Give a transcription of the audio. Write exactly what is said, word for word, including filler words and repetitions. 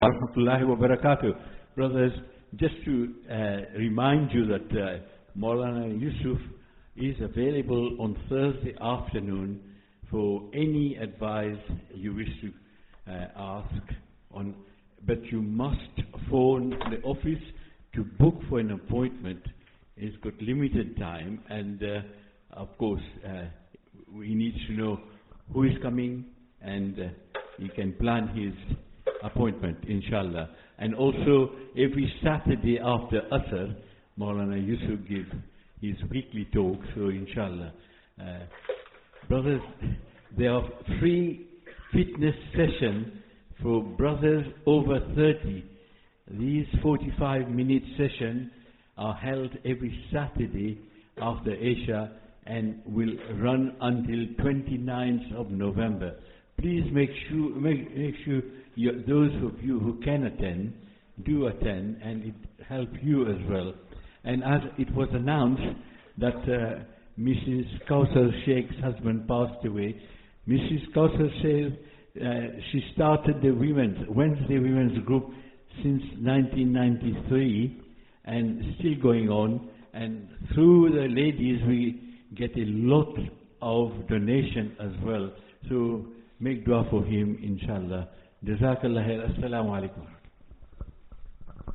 Warahmatullahi wabarakatuh. Brothers, just to uh, remind you that uh, Maulana Yusuf is available on Thursday afternoon for any advice you wish to uh, ask on, but you must phone the office to book for an appointment. It's got limited time, and uh, of course uh, we need to know who is coming, and uh, he can plan his appointment, inshallah. And also, every Saturday after Asr, Maulana Yusuf gives his weekly talk, so inshallah. Uh, brothers, there are free fitness sessions for brothers over thirty. These forty-five minute sessions are held every Saturday after Isha and will run until twenty-ninth of November. Please make sure, make, make sure you, those of you who can attend, do attend, and it helps you as well. And as it was announced that uh, Missus Kausar Sheikh's husband passed away, Missus Kausar says uh, she started the women's, Wednesday Women's Group since nineteen ninety-three and still going on. And through the ladies we get a lot of donation as well. So make dua for him, inshallah. Jazakallah khair. Assalamu alaikum.